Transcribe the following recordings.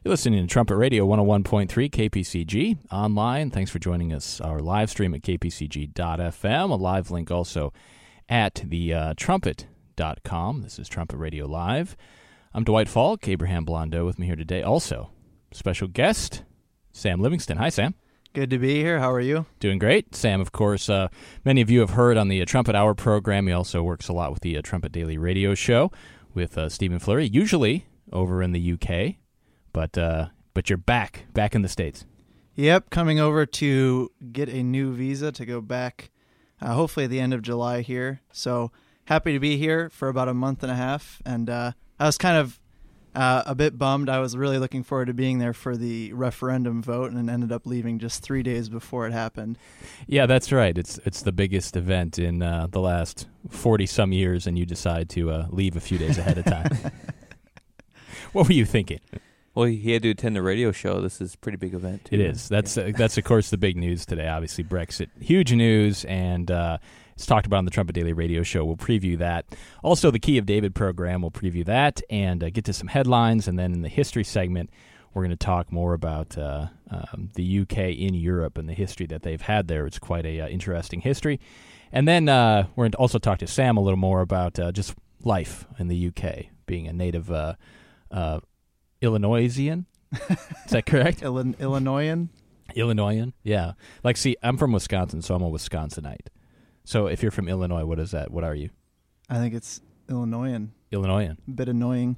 You're listening to Trumpet Radio 101.3 KPCG online. Thanks for joining us. Our live stream at kpcg.fm. A live link also at the trumpet.com. This is Trumpet Radio Live. I'm Dwight Falk. Abraham Blondeau with me here today. Also, special guest, Sam Livingston. Hi, Sam. Good to be here. How are you? Doing great. Sam, of course, many of you have heard on the Trumpet Hour program. He also works a lot with the Trumpet Daily Radio Show with Stephen Fleury, usually over in the UK. But you're back in the States. Yep, coming over to get a new visa to go back, hopefully at the end of July here. So happy to be here for about a month and a half. And I was kind of a bit bummed. I was really looking forward to being there for the referendum vote and ended up leaving just 3 days before it happened. Yeah, that's right. It's the biggest event in the last 40-some years, and you decide to leave a few days ahead of time. What were you thinking? Well, he had to attend the radio show. This is a pretty big event, too. It is. That's of course, the big news today. Obviously, Brexit. Huge news, and it's talked about on the Trumpet Daily Radio Show. We'll preview that. Also, the Key of David program, we'll preview that and get to some headlines. And then in the history segment, we're going to talk more about the UK in Europe and the history that they've had there. It's quite a interesting history. And then we're going to also talk to Sam a little more about just life in the UK, being a native Illinoisian. Is that correct? Illinoisan? Illinoisan, yeah. Like, see, I'm from Wisconsin, so I'm a Wisconsinite. So if you're from Illinois, what is that? What are you? I think it's Illinoisan. Illinoisan. A bit annoying.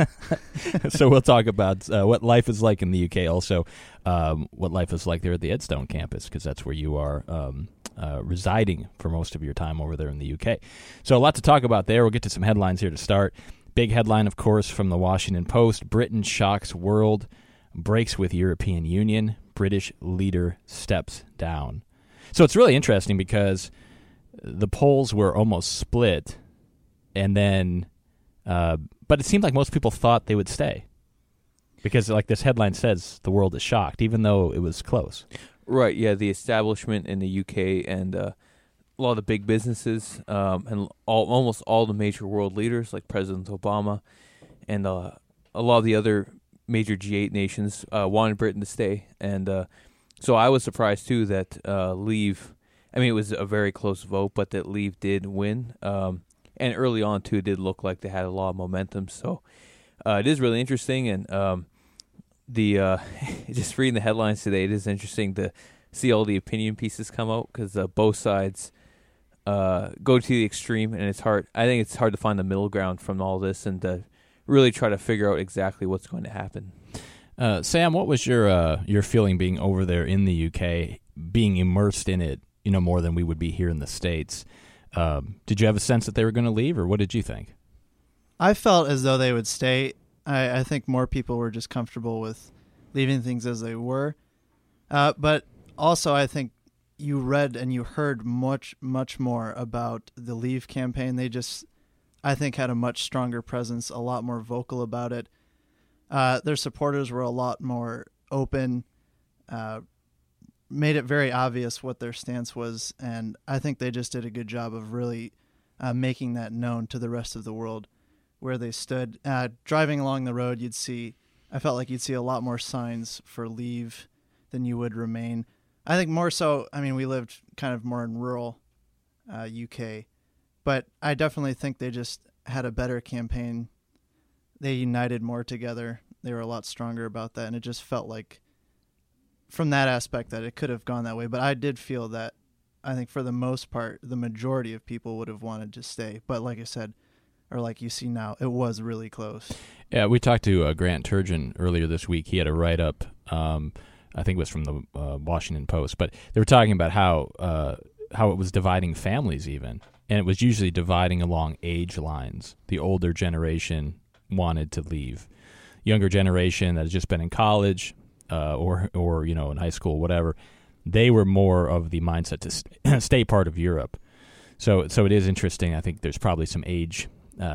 So we'll talk about what life is like in the UK. Also, what life is like there at the Edstone campus, because that's where you are residing for most of your time over there in the UK. So a lot to talk about there. We'll get to some headlines here to start. Big headline, of course, from the Washington Post. Britain shocks world, breaks with European Union. British leader steps down. So it's really interesting because the polls were almost split, and then, but it seemed like most people thought they would stay. Because like this headline says, the world is shocked, even though it was close. Right, yeah, the establishment in the UK and a lot of the big businesses and almost all the major world leaders like President Obama and a lot of the other major G8 nations wanted Britain to stay. And so I was surprised, too, that Leave, I mean, it was a very close vote, but that Leave did win. And early on, too, it did look like they had a lot of momentum. So it is really interesting. And just reading the headlines today, it is interesting to see all the opinion pieces come out because both sides go to the extreme, and it's hard. I think it's hard to find the middle ground from all this and to really try to figure out exactly what's going to happen. Sam, what was your feeling being over there in the UK, being immersed in it, more than we would be here in the States? Did you have a sense that they were going to leave, or what did you think? I felt as though they would stay. I think more people were just comfortable with leaving things as they were. But also, I think you read and you heard much, much more about the Leave campaign. They just, I think, had a much stronger presence, a lot more vocal about it. Their supporters were a lot more open, made it very obvious what their stance was, and I think they just did a good job of really making that known to the rest of the world where they stood. Driving along the road, I felt like you'd see a lot more signs for Leave than you would Remain. I think more so, I mean, we lived kind of more in rural UK, but I definitely think they just had a better campaign. They united more together. They were a lot stronger about that, and it just felt like, from that aspect, that it could have gone that way. But I did feel that, I think for the most part, the majority of people would have wanted to stay. But like I said, or like you see now, it was really close. Yeah, we talked to Grant Turgeon earlier this week. He had a write-up, I think it was from the Washington Post, but they were talking about how it was dividing families even, and it was usually dividing along age lines. The older generation wanted to leave. Younger generation that has just been in college or in high school, whatever, they were more of the mindset to stay part of Europe. So it is interesting. I think there's probably some age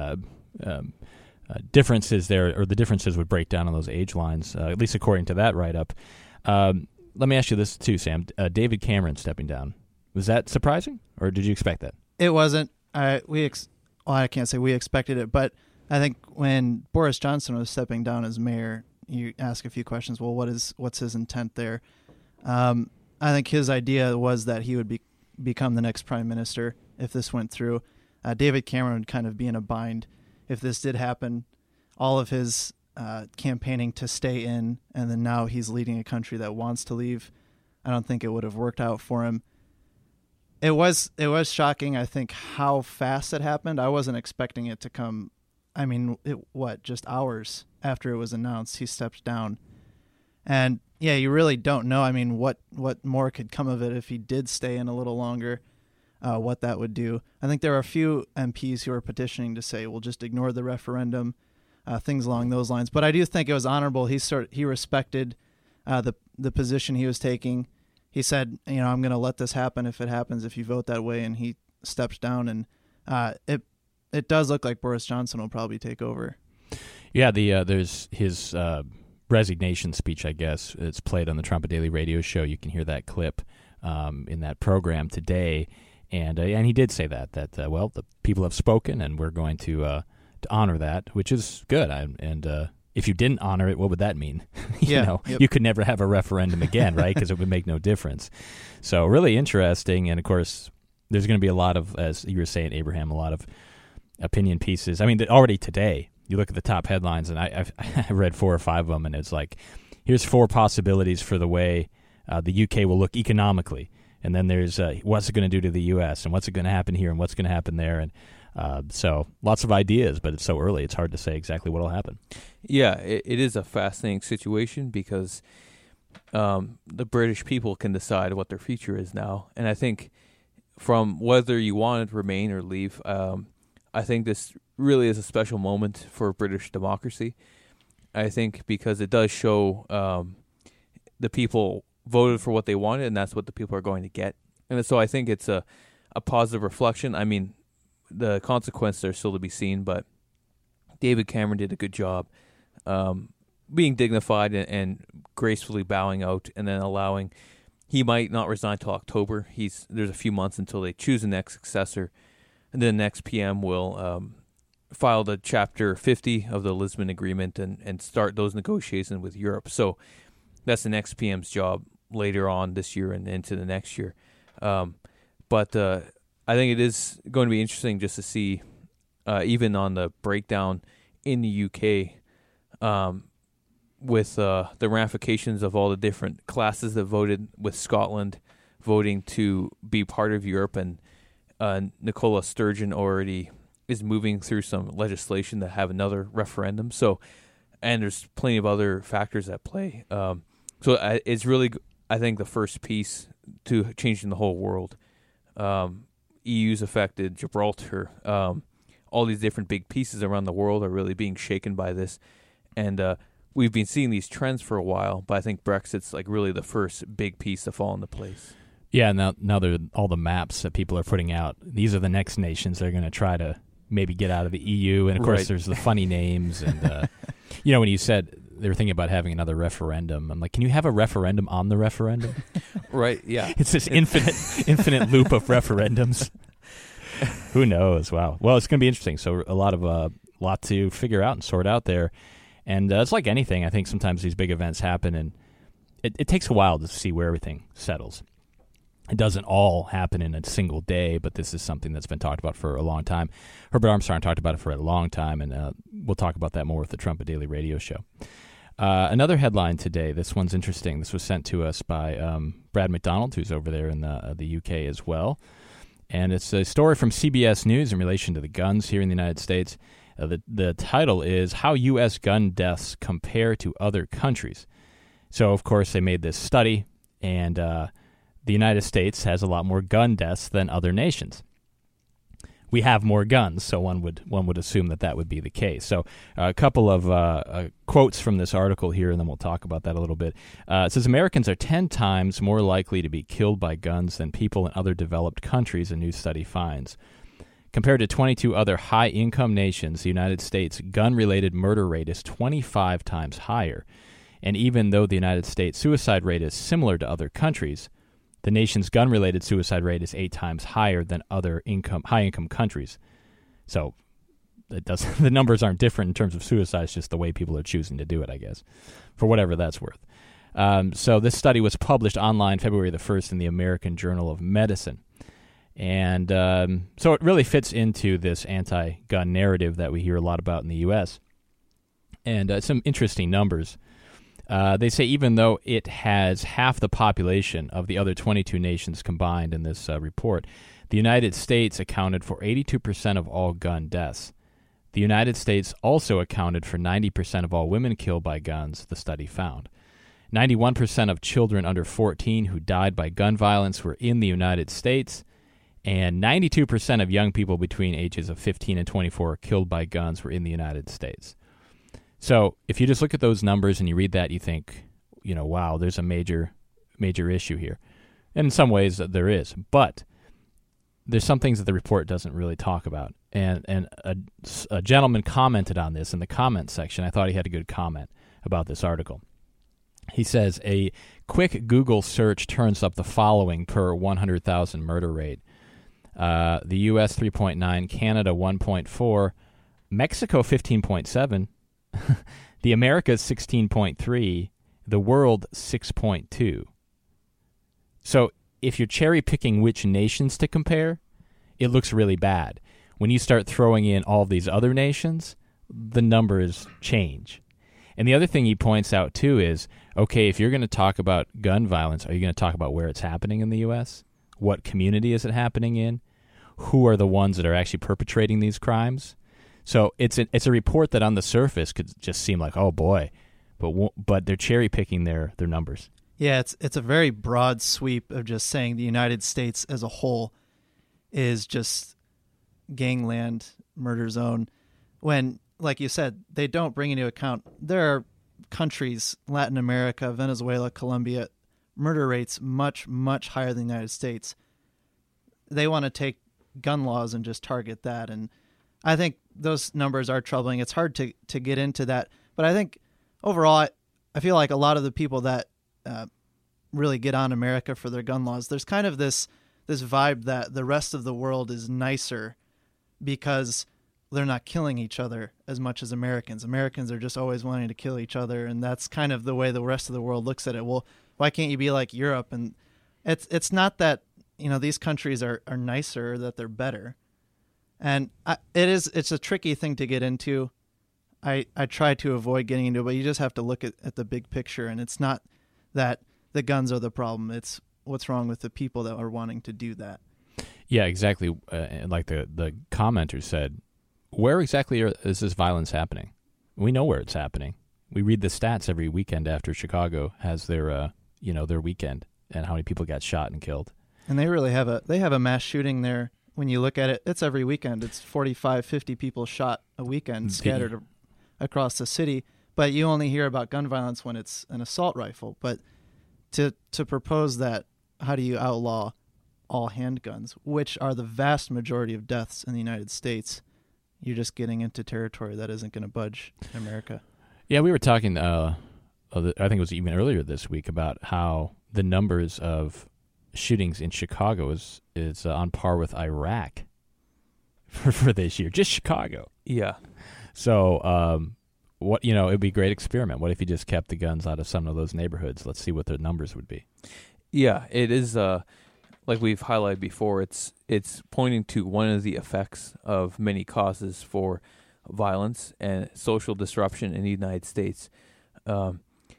differences there, or the differences would break down on those age lines, at least according to that write-up. Let me ask you this too, Sam. David Cameron stepping down, was that surprising, or did you expect that? It wasn't. I can't say we expected it, but I think when Boris Johnson was stepping down as mayor, you ask a few questions. Well, what's his intent there? I think his idea was that he would become the next prime minister if this went through. David Cameron would kind of be in a bind if this did happen. All of his campaigning to stay in, and then now he's leading a country that wants to leave. I don't think it would have worked out for him. It was shocking, I think, how fast it happened. I wasn't expecting it to come. I mean, just hours after it was announced, he stepped down. And yeah, you really don't know. I mean, what more could come of it if he did stay in a little longer, what that would do. I think there are a few MPs who are petitioning to say, we'll just ignore the referendum, things along those lines. But I do think it was honorable. He respected the position he was taking. He said, I'm going to let this happen if it happens, if you vote that way, and he steps down. And it does look like Boris Johnson will probably take over. Yeah, there's his resignation speech, I guess. It's played on the Trumpet Daily Radio Show. You can hear that clip in that program today. And he did say that the people have spoken, and we're going to honor that, which is good. If you didn't honor it, what would that mean? You could never have a referendum again, right? Because it would make no difference. So really interesting. And, of course, there's going to be a lot of, as you were saying, Abraham, a lot of opinion pieces. I mean, already today, you look at the top headlines, and I read 4 or 5 of them, and it's like, here's 4 possibilities for the way the UK will look economically. And then there's what's it going to do to the U.S., and what's it going to happen here, and what's going to happen there. And so lots of ideas, but it's so early, it's hard to say exactly what will happen. Yeah, it is a fascinating situation because the British people can decide what their future is now. And I think from whether you want to remain or leave, I think this really is a special moment for British democracy. I think because it does show the people voted for what they wanted, and that's what the people are going to get. And so I think it's a positive reflection. I mean, the consequences are still to be seen, but David Cameron did a good job being dignified and gracefully bowing out, and then allowing. He might not resign till October. There's a few months until they choose the next successor, and then the next PM will file the Chapter 50 of the Lisbon Agreement and start those negotiations with Europe. So that's the next PM's job later on this year and into the next year. But I think it is going to be interesting just to see, even on the breakdown in the UK, with the ramifications of all the different classes that voted, with Scotland voting to be part of Europe, and Nicola Sturgeon already is moving through some legislation to have another referendum. So, and there's plenty of other factors at play. So it's really, I think, the first piece to changing the whole world. EU's affected, Gibraltar, all these different big pieces around the world are really being shaken by this. And we've been seeing these trends for a while, but I think Brexit's like really the first big piece to fall into place. Yeah, now all the maps that people are putting out, these are the next nations they're going to try to maybe get out of the EU. And, of course, There's the funny names. And, when you said they were thinking about having another referendum, I'm like, can you have a referendum on the referendum? Right, yeah. It's this infinite loop of referendums. Who knows? Wow. Well, it's going to be interesting. So a lot to figure out and sort out there. And it's like anything. I think sometimes these big events happen, and it takes a while to see where everything settles. It doesn't all happen in a single day, but this is something that's been talked about for a long time. Herbert Armstrong talked about it for a long time, and we'll talk about that more with the Trumpet Daily Radio Show. Another headline today, this one's interesting. This was sent to us by Brad McDonald, who's over there in the UK as well. And it's a story from CBS News in relation to the guns here in the United States. The title is How U.S. Gun Deaths Compare to Other Countries. So, of course, they made this study, and the United States has a lot more gun deaths than other nations. We have more guns, so one would assume that would be the case. So a couple of quotes from this article here, and then we'll talk about that a little bit. It says, Americans are 10 times more likely to be killed by guns than people in other developed countries, a new study finds. Compared to 22 other high-income nations, the United States' gun-related murder rate is 25 times higher. And even though the United States suicide rate is similar to other countries, the nation's gun-related suicide rate is 8 times higher than other high-income countries. So it doesn't. The numbers aren't different in terms of suicide. It's just the way people are choosing to do it, I guess, for whatever that's worth. So this study was published online February the 1st in the American Journal of Medicine. And so it really fits into this anti-gun narrative that we hear a lot about in the U.S. And some interesting numbers. They say even though it has half the population of the other 22 nations combined in this report, the United States accounted for 82% of all gun deaths. The United States also accounted for 90% of all women killed by guns, the study found. 91% of children under 14 who died by gun violence were in the United States, and 92% of young people between ages of 15 and 24 killed by guns were in the United States. So if you just look at those numbers and you read that, you think, wow, there's a major issue here. And in some ways there is. But there's some things that the report doesn't really talk about. And a gentleman commented on this in the comment section. I thought he had a good comment about this article. He says, a quick Google search turns up the following per 100,000 murder rate. The U.S. 3.9, Canada 1.4, Mexico 15.7, the Americas 16.3, the world 6.2. So if you're cherry picking which nations to compare, it looks really bad. When you start throwing in all these other nations, the numbers change. And the other thing he points out, too, is, okay, if you're going to talk about gun violence, are you going to talk about where it's happening in the U.S.? What community is it happening in? Who are the ones that are actually perpetrating these crimes? So it's a report that on the surface could just seem like, oh, boy, but they're cherry-picking their numbers. Yeah, it's a very broad sweep of just saying the United States as a whole is just gangland, murder zone, when, like you said, they don't bring into account there are countries, Latin America, Venezuela, Colombia, murder rates much, much higher than the United States. They want to take gun laws and just target that, and I think those numbers are troubling. It's hard to get into that, but I think overall, I feel like a lot of the people that really get on America for their gun laws, there's kind of this vibe that the rest of the world is nicer because they're not killing each other as much as Americans. Americans are just always wanting to kill each other, and that's kind of the way the rest of the world looks at it. Well, why can't you be like Europe? And it's not that these countries are nicer, that they're better. And it's a tricky thing to get into. I try to avoid getting into it, but you just have to look at the big picture, and it's not that the guns are the problem. It's what's wrong with the people that are wanting to do that. Yeah, exactly. Like the commenter said, where exactly is this violence happening? We know where it's happening. We read the stats every weekend after Chicago has their weekend and how many people got shot and killed. And they really have a mass shooting there. When you look at it, it's every weekend. It's 45, 50 people shot a weekend scattered across the city. But you only hear about gun violence when it's an assault rifle. But to propose that, how do you outlaw all handguns, which are the vast majority of deaths in the United States, you're just getting into territory that isn't going to budge in America. Yeah, we were talking, I think it was even earlier this week, about how the numbers of shootings in Chicago is on par with Iraq for this year, just Chicago. Yeah. So, it'd be a great experiment. What if you just kept the guns out of some of those neighborhoods? Let's see what the numbers would be. Yeah, it is. Like we've highlighted before, it's pointing to one of the effects of many causes for violence and social disruption in the United States. I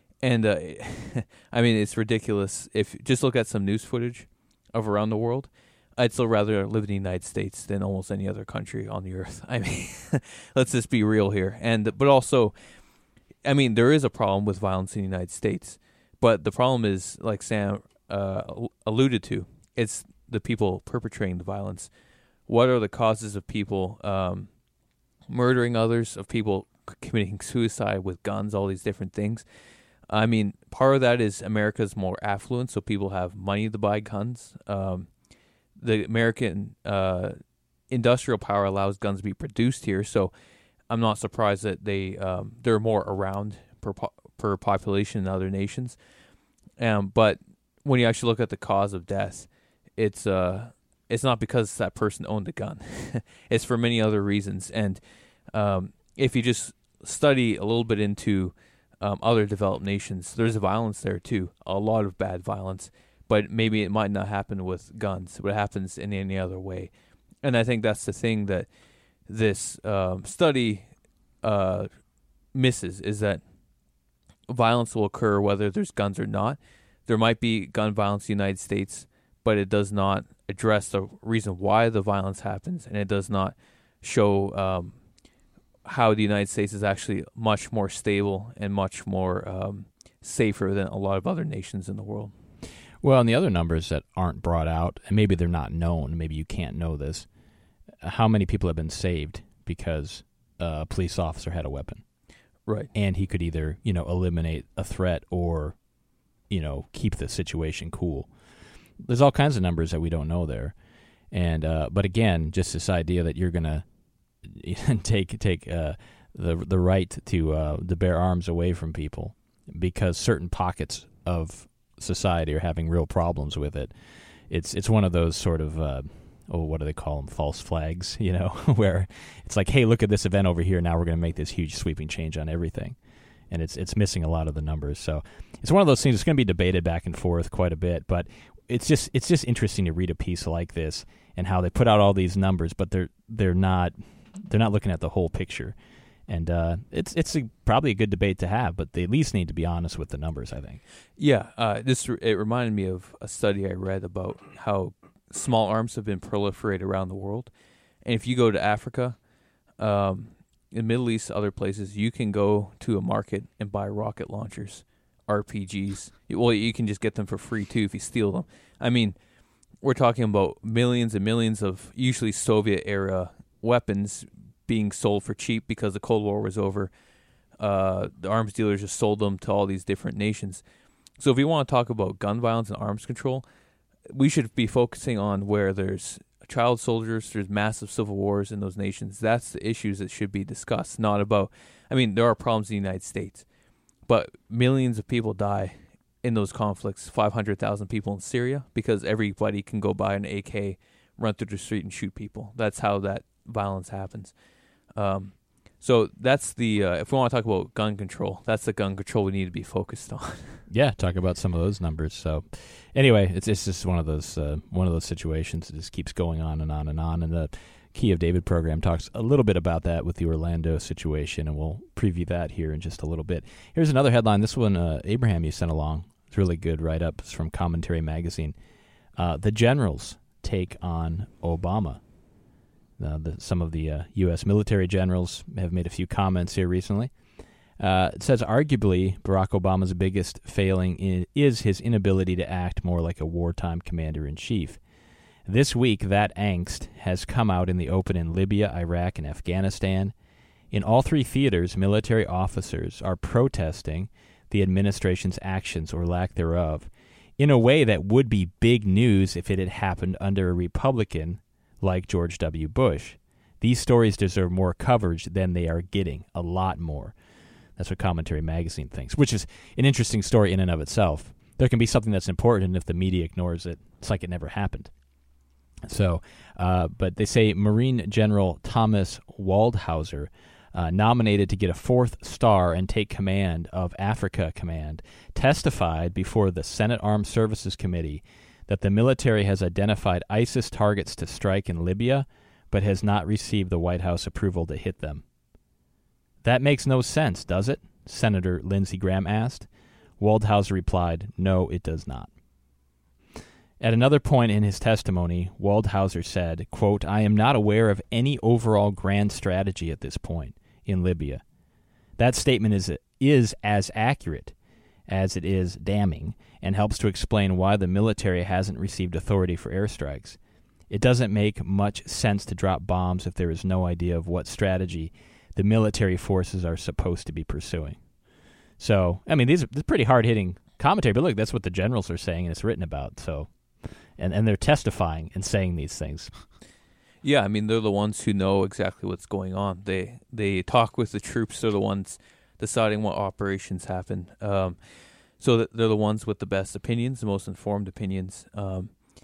mean, it's ridiculous. If you just look at some news footage of around the world, I'd still rather live in the United States than almost any other country on the earth. I mean, let's just be real here. But also, I mean, there is a problem with violence in the United States, but the problem is, like Sam alluded to, it's the people perpetrating the violence. What are the causes of people murdering others, of people committing suicide with guns, all these different things? I mean, part of that is America's more affluent, so people have money to buy guns. The American industrial power allows guns to be produced here, so I'm not surprised that they're more around per population than other nations. But when you actually look at the cause of death, it's not because that person owned a gun. It's for many other reasons. And If you just study a little bit into other developed nations, there's violence there too, a lot of bad violence, but maybe it might not happen with guns, but it happens in any other way. And I think that's the thing that this study misses, is that violence will occur whether there's guns or not. There might be gun violence in the United States, but it does not address the reason why the violence happens, and it does not show how the United States is actually much more stable and much more safer than a lot of other nations in the world. Well, and the other numbers that aren't brought out, and maybe they're not known, maybe you can't know this, how many people have been saved because a police officer had a weapon. Right. And he could either, eliminate a threat or, keep the situation cool. There's all kinds of numbers that we don't know there. And but again, just this idea that you're going to take the right to bear arms away from people because certain pockets of society are having real problems with it. It's one of those sort of what do they call them? False flags, where it's like, hey, look at this event over here. Now we're going to make this huge sweeping change on everything, and it's missing a lot of the numbers. So it's one of those things that's going to be debated back and forth quite a bit. But it's just interesting to read a piece like this and how they put out all these numbers, but they're not looking at the whole picture. And it's probably a good debate to have, but they at least need to be honest with the numbers, I think. Yeah, it reminded me of a study I read about how small arms have been proliferated around the world. And if you go to Africa, in the Middle East, other places, you can go to a market and buy rocket launchers, RPGs. Well, you can just get them for free, too, if you steal them. I mean, we're talking about millions and millions of usually Soviet-era weapons being sold for cheap because the Cold War was over. The arms dealers just sold them to all these different nations. So if we want to talk about gun violence and arms control, we should be focusing on where there's child soldiers, there's massive civil wars in those nations. That's the issues that should be discussed, not about... I mean, there are problems in the United States, but millions of people die in those conflicts, 500,000 people in Syria, because everybody can go buy an AK, run through the street and shoot people. That's how that violence happens. So that's the if we want to talk about gun control, that's the gun control we need to be focused on. Yeah, talk about some of those numbers. So anyway, it's just one of those situations that just keeps going on and on and on. And the Key of David program talks a little bit about that with the Orlando situation, and we'll preview that here in just a little bit. Here's another headline. This one, Abraham, you sent along. It's really good write-up. It's from Commentary Magazine. The generals take on Obama. Some of the U.S. military generals have made a few comments here recently. It says, arguably, Barack Obama's biggest failing is his inability to act more like a wartime commander-in-chief. This week, that angst has come out in the open in Libya, Iraq, and Afghanistan. In all three theaters, military officers are protesting the administration's actions or lack thereof in a way that would be big news if it had happened under a Republican like George W. Bush. These stories deserve more coverage than they are getting, a lot more. That's what Commentary Magazine thinks, which is an interesting story in and of itself. There can be something that's important, and if the media ignores it, it's like it never happened. So, but they say Marine General Thomas Waldhauser, nominated to get a 4th star and take command of Africa Command, testified before the Senate Armed Services Committee that the military has identified ISIS targets to strike in Libya, but has not received the White House approval to hit them. That makes no sense, does it? Senator Lindsey Graham asked. Waldhauser replied, no, it does not. At another point in his testimony, Waldhauser said, quote, I am not aware of any overall grand strategy at this point in Libya. That statement is as accurate as it is damning, and helps to explain why the military hasn't received authority for airstrikes. It doesn't make much sense to drop bombs if there is no idea of what strategy the military forces are supposed to be pursuing. So, I mean, these are pretty hard-hitting commentary, but look, that's what the generals are saying, and it's written about. So, and they're testifying and saying these things. Yeah, I mean, they're the ones who know exactly what's going on. They talk with the troops. They're the ones deciding what operations happen. So they're the ones with the best opinions, the most informed opinions.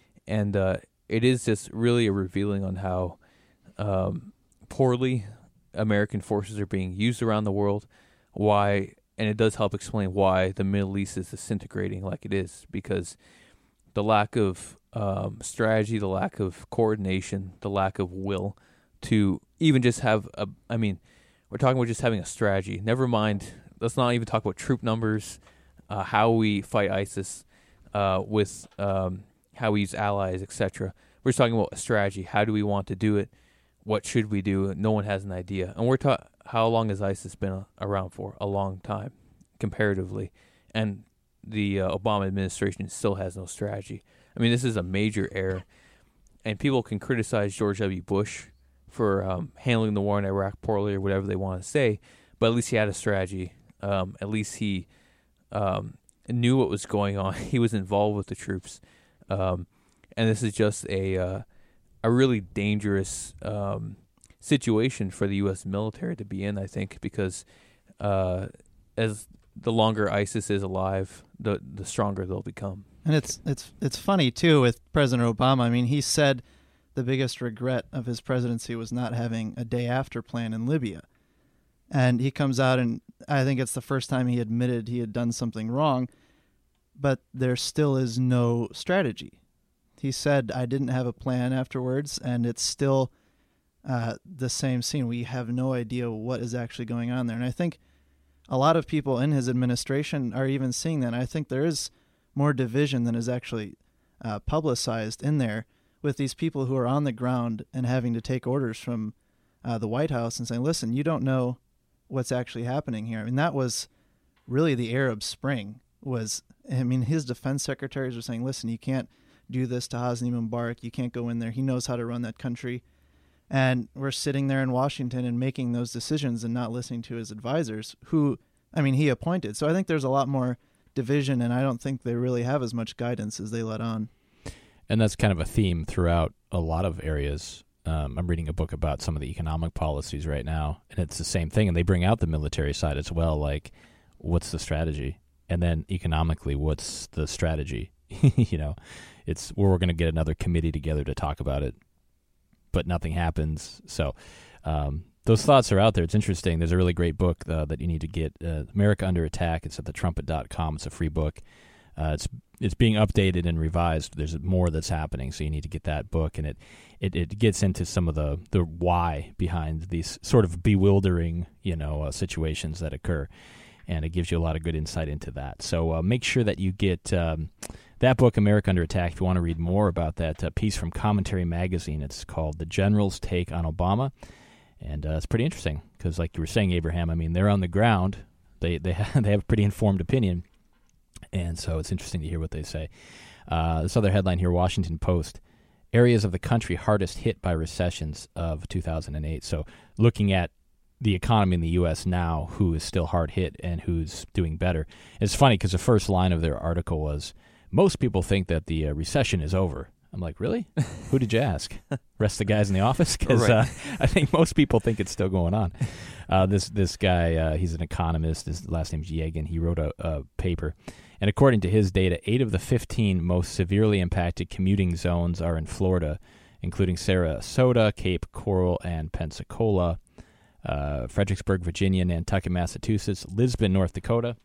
And it is just really a revealing on how poorly American forces are being used around the world, why, and it does help explain why the Middle East is disintegrating like it is, because the lack of strategy, the lack of coordination, the lack of will to even just have we're talking about just having a strategy. Never mind, let's not even talk about troop numbers, how we fight ISIS, with how we use allies, etc. We're just talking about a strategy. How do we want to do it? What should we do? No one has an idea. And how long has ISIS been around for? A long time, comparatively. And the Obama administration still has no strategy. I mean, this is a major error. And people can criticize George W. Bush for handling the war in Iraq poorly or whatever they want to say, but at least he had a strategy. At least he knew what was going on. He was involved with the troops. And this is just a really dangerous situation for the U.S. military to be in, I think, because as the longer ISIS is alive, the stronger they'll become. And it's funny too with President Obama. I mean, he said the biggest regret of his presidency was not having a day after plan in Libya. And he comes out, and I think it's the first time he admitted he had done something wrong, but there still is no strategy. He said, I didn't have a plan afterwards, and it's still the same scene. We have no idea what is actually going on there. And I think a lot of people in his administration are even seeing that. And I think there is more division than is actually publicized in there, with these people who are on the ground and having to take orders from the White House and saying, listen, you don't know what's actually happening here. I mean, that was really the Arab Spring. His defense secretaries were saying, listen, you can't do this to Hosni Mubarak. You can't go in there. He knows how to run that country. And we're sitting there in Washington and making those decisions and not listening to his advisors, who, he appointed. So I think there's a lot more division, and I don't think they really have as much guidance as they let on. And that's kind of a theme throughout a lot of areas. I'm reading a book about some of the economic policies right now, and it's the same thing. And they bring out the military side as well, like what's the strategy? And then economically, what's the strategy? It's where we're going to get another committee together to talk about it, but nothing happens. So those thoughts are out there. It's interesting. There's a really great book that you need to get, America Under Attack. It's at thetrumpet.com. It's a free book. It's being updated and revised. There's more that's happening, so you need to get that book. And it gets into some of the why behind these sort of bewildering, situations that occur. And it gives you a lot of good insight into that. So make sure that you get that book, America Under Attack, if you want to read more about that piece from Commentary Magazine. It's called The General's Take on Obama. And it's pretty interesting because, like you were saying, Abraham, they're on the ground. They have a pretty informed opinion. And so it's interesting to hear what they say. This other headline here, Washington Post, areas of the country hardest hit by recessions of 2008. So looking at the economy in the U.S. now, who is still hard hit and who's doing better. It's funny because the first line of their article was, most people think that the recession is over. I'm like, really? Who did you ask? Rest of the guys in the office? Because Right. I think most people think it's still going on. This guy, he's an economist. His last name's Yegan. He wrote a paper. And according to his data, 8 of the 15 most severely impacted commuting zones are in Florida, including Sarasota, Cape Coral, and Pensacola, Fredericksburg, Virginia, Nantucket, Massachusetts, Lisbon, North Dakota,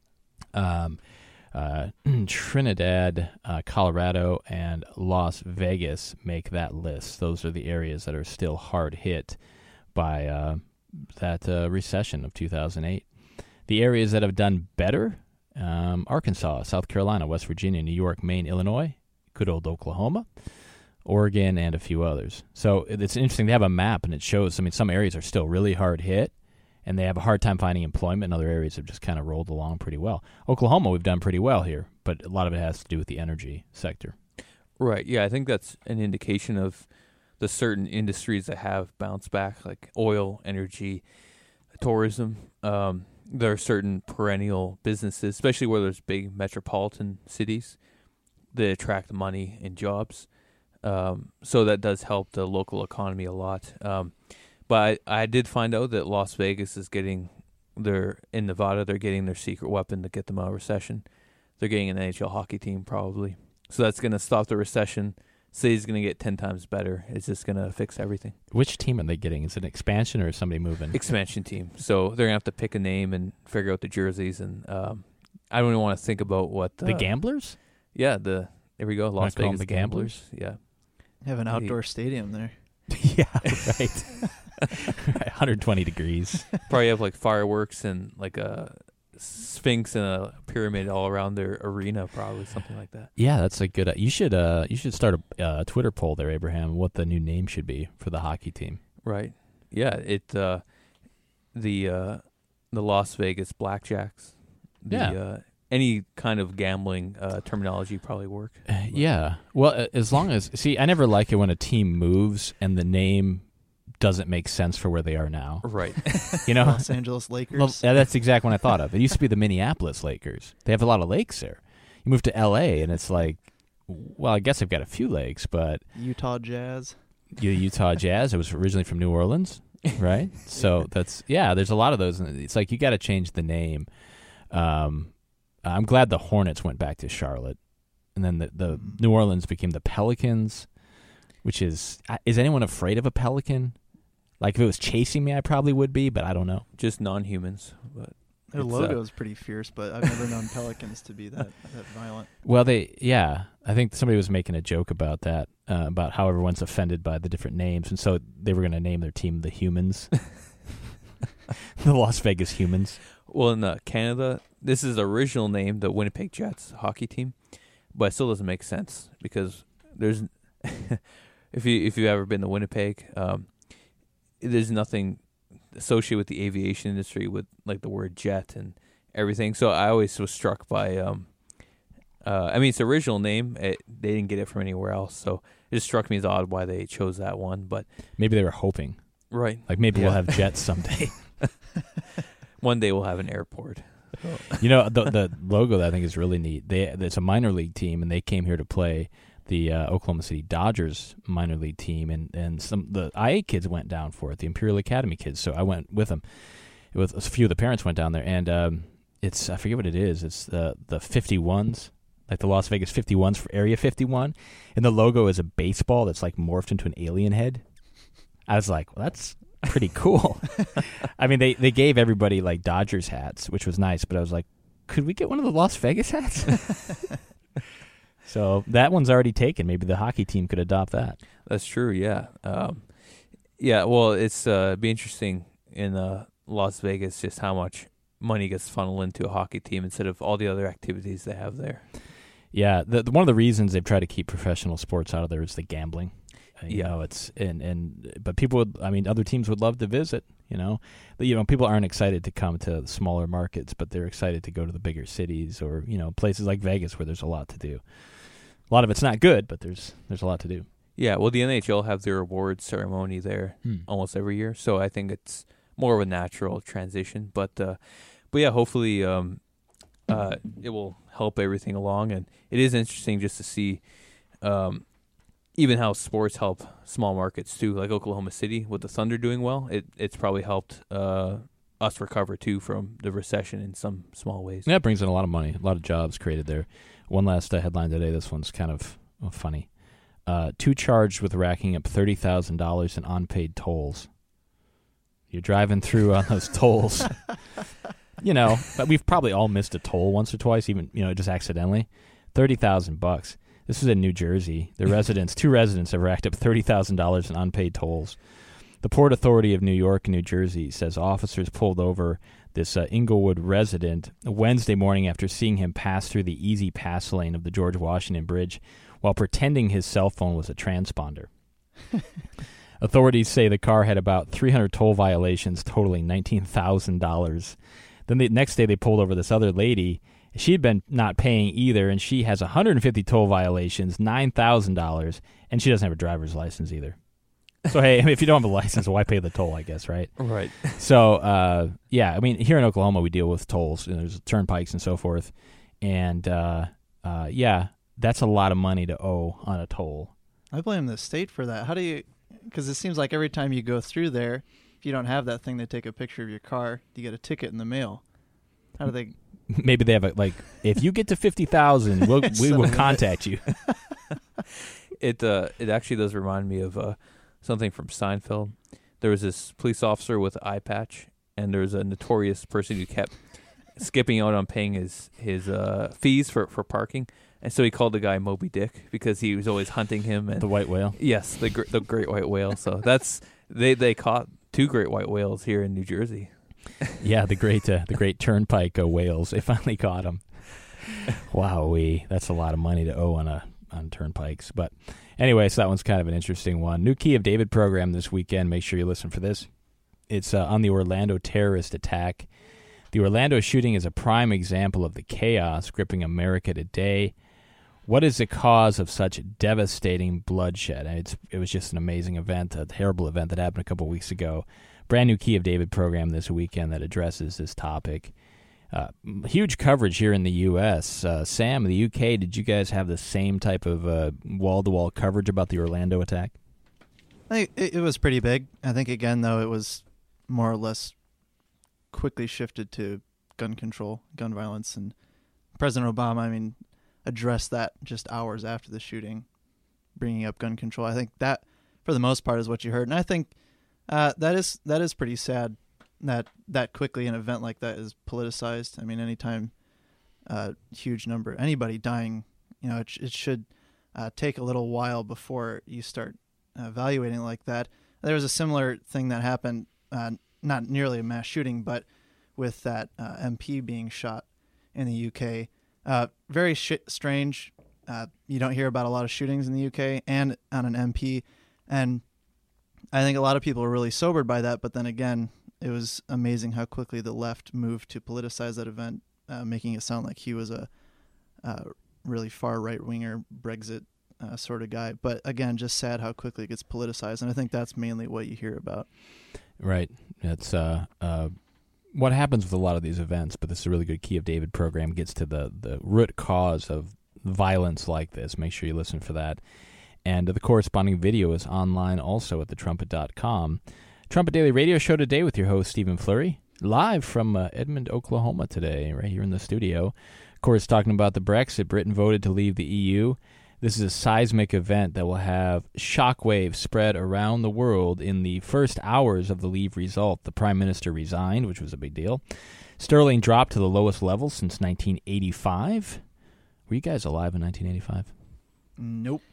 Trinidad, Colorado, and Las Vegas make that list. Those are the areas that are still hard hit by that recession of 2008. The areas that have done better, Arkansas, South Carolina, West Virginia, New York, Maine, Illinois, good old Oklahoma, Oregon, and a few others. So it's interesting. They have a map, and it shows, some areas are still really hard hit, and they have a hard time finding employment, and other areas have just kind of rolled along pretty well. Oklahoma, we've done pretty well here, but a lot of it has to do with the energy sector. Right. Yeah, I think that's an indication of the certain industries that have bounced back, like oil, energy, tourism. There are certain perennial businesses, especially where there's big metropolitan cities, that attract money and jobs. So that does help the local economy a lot. But I did find out that Las Vegas is in Nevada, they're getting their secret weapon to get them out of recession. They're getting an NHL hockey team probably. So that's going to stop the recession, city's going to get 10 times better. It's just going to fix everything. Which team are they getting? Is it an expansion or is somebody moving? Expansion team. So they're going to have to pick a name and figure out the jerseys. And I don't even want to think about what the Gamblers? Yeah, there we go. Las call them Vegas the Gamblers? Yeah. Have an outdoor stadium there. Yeah, right. 120 degrees. Probably have like fireworks and like a sphinx and a pyramid all around their arena, probably something like that. Yeah, that's a good. You should start a Twitter poll there, Abraham. What the new name should be for the hockey team? Right. Yeah. The Las Vegas Blackjacks. Any kind of gambling terminology probably work. Yeah. Well, as long as I never like it when a team moves and the name doesn't make sense for where they are now. Right. You know, Los Angeles Lakers. Well, yeah, that's exactly what I thought of. It used to be the Minneapolis Lakers. They have a lot of lakes there. You move to L.A. and it's like, well, I guess they've got a few lakes, but Utah Jazz. Utah Jazz. It was originally from New Orleans, right? So there's a lot of those. It's like you got to change the name. I'm glad the Hornets went back to Charlotte, and then the New Orleans became the Pelicans, which is anyone afraid of a pelican? Like if it was chasing me, I probably would be, but I don't know. Just non-humans. But their logo is pretty fierce, but I've never known pelicans to be that violent. Well, I think somebody was making a joke about that, about how everyone's offended by the different names, and so they were going to name their team the Humans, the Las Vegas Humans. Well, in Canada, this is the original name, the Winnipeg Jets hockey team, but it still doesn't make sense because there's if you've ever been to Winnipeg, there's nothing associated with the aviation industry with like the word jet and everything. So I always was struck by, it's the original name. They didn't get it from anywhere else, so it just struck me as odd why they chose that one. But maybe they were hoping, right? Like maybe we'll have jets someday. One day we'll have an airport. You know, the logo that I think is really neat. It's a minor league team, and they came here to play the Oklahoma City Dodgers minor league team, and the IA kids went down for it, the Imperial Academy kids. So I went with them. With a few of the parents went down there, and it's I forget what it is. It's the 51s, like the Las Vegas 51s for Area 51, and the logo is a baseball that's like morphed into an alien head. I was like, well, that's pretty cool. I mean, they gave everybody like Dodgers hats, which was nice, but I was like, could we get one of the Las Vegas hats? So that one's already taken. Maybe the hockey team could adopt that. That's true, yeah. Well, it's be interesting in Las Vegas just how much money gets funneled into a hockey team instead of all the other activities they have there. Yeah, one of the reasons they've tried to keep professional sports out of there is the gambling. You know, but people other teams would love to visit. People aren't excited to come to smaller markets, but they're excited to go to the bigger cities or places like Vegas where there's a lot to do. A lot of it's not good, but there's a lot to do. Yeah, well, the NHL have their awards ceremony there almost every year, so I think it's more of a natural transition. But yeah, hopefully it will help everything along, and it is interesting just to see. Even how sports help small markets too, like Oklahoma City with the Thunder doing well, it's probably helped us recover too from the recession in some small ways. Yeah, it brings in a lot of money, a lot of jobs created there. One last headline today. This one's kind of funny. 2 charged with racking up $30,000 in unpaid tolls. You're driving through on those tolls. But we've probably all missed a toll once or twice, even just accidentally. $30,000. This is in New Jersey. Two residents have racked up $30,000 in unpaid tolls. The Port Authority of New York and New Jersey says officers pulled over this Inglewood resident Wednesday morning after seeing him pass through the easy pass lane of the George Washington Bridge while pretending his cell phone was a transponder. Authorities say the car had about 300 toll violations totaling $19,000. Then the next day they pulled over this other lady. She'd been not paying either, and she has 150 toll violations, $9,000, and she doesn't have a driver's license either. So, hey, if you don't have a license, why pay the toll, I guess, right? Right. So, here in Oklahoma, we deal with tolls, and there's turnpikes and so forth. And, that's a lot of money to owe on a toll. I blame the state for that. How do you – because it seems like every time you go through there, if you don't have that thing, they take a picture of your car, you get a ticket in the mail. How do they – Maybe they have if you get to 50,000, we will contact you. It actually does remind me of something from Seinfeld. There was this police officer with an eye patch, and there was a notorious person who kept skipping out on paying his fees for parking. And so he called the guy Moby Dick because he was always hunting him. And The white whale. yes, the great white whale. So they caught 2 great white whales here in New Jersey. Yeah, the great turnpike whales. They finally caught them. Wowee, that's a lot of money to owe on turnpikes. But anyway, so that one's kind of an interesting one. New Key of David program this weekend. Make sure you listen for this. It's on the Orlando terrorist attack. The Orlando shooting is a prime example of the chaos gripping America today. What is the cause of such devastating bloodshed? It was just an amazing event, a terrible event that happened a couple weeks ago. Brand new Key of David program this weekend that addresses this topic. Huge coverage here in the U.S. Sam, in the U.K., did you guys have the same type of wall-to-wall coverage about the Orlando attack? I think it was pretty big. I think, again, though, it was more or less quickly shifted to gun control, gun violence, and President Obama, addressed that just hours after the shooting, bringing up gun control. I think that, for the most part, is what you heard. And I think that is pretty sad that quickly an event like that is politicized. Anytime huge number, anybody dying, it should take a little while before you start evaluating like that. There was a similar thing that happened, not nearly a mass shooting, but with that MP being shot in the UK. Very strange. You don't hear about a lot of shootings in the UK and on an MP. And I think a lot of people are really sobered by that. But then again, it was amazing how quickly the left moved to politicize that event, making it sound like he was a really far right-winger Brexit sort of guy. But again, just sad how quickly it gets politicized. And I think that's mainly what you hear about. Right. That's what happens with a lot of these events, but this is a really good Key of David program, gets to the root cause of violence like this. Make sure you listen for that. And the corresponding video is online also at thetrumpet.com. Trumpet Daily Radio Show today with your host, Stephen Fleury, live from Edmond, Oklahoma today, right here in the studio. Of course, talking about the Brexit. Britain voted to leave the EU. This is a seismic event that will have shockwaves spread around the world in the first hours of the leave result. The Prime Minister resigned, which was a big deal. Sterling dropped to the lowest level since 1985. Were you guys alive in 1985? Nope.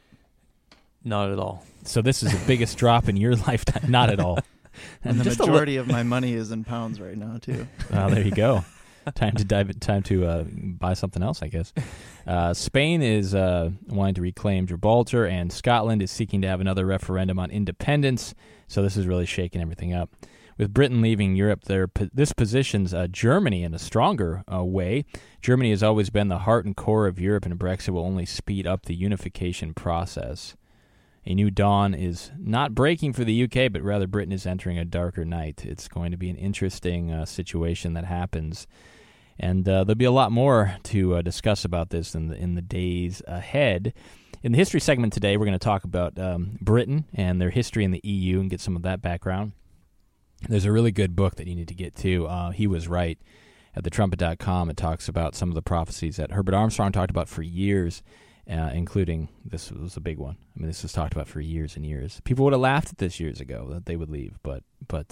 Not at all. So this is the biggest drop in your lifetime? Not at all. And the majority of my money is in pounds right now, too. Well, there you go. Time to buy something else, I guess. Spain is wanting to reclaim Gibraltar, and Scotland is seeking to have another referendum on independence. So this is really shaking everything up. With Britain leaving Europe, this positions Germany in a stronger way. Germany has always been the heart and core of Europe, and Brexit will only speed up the unification process. A new dawn is not breaking for the UK, but rather Britain is entering a darker night. It's going to be an interesting situation that happens. And there'll be a lot more to discuss about this in the days ahead. In the history segment today, we're going to talk about Britain and their history in the EU and get some of that background. There's a really good book that you need to get to. He Was Right at thetrumpet.com. It talks about some of the prophecies that Herbert Armstrong talked about for years, including, this was a big one. This was talked about for years and years. People would have laughed at this years ago that they would leave, but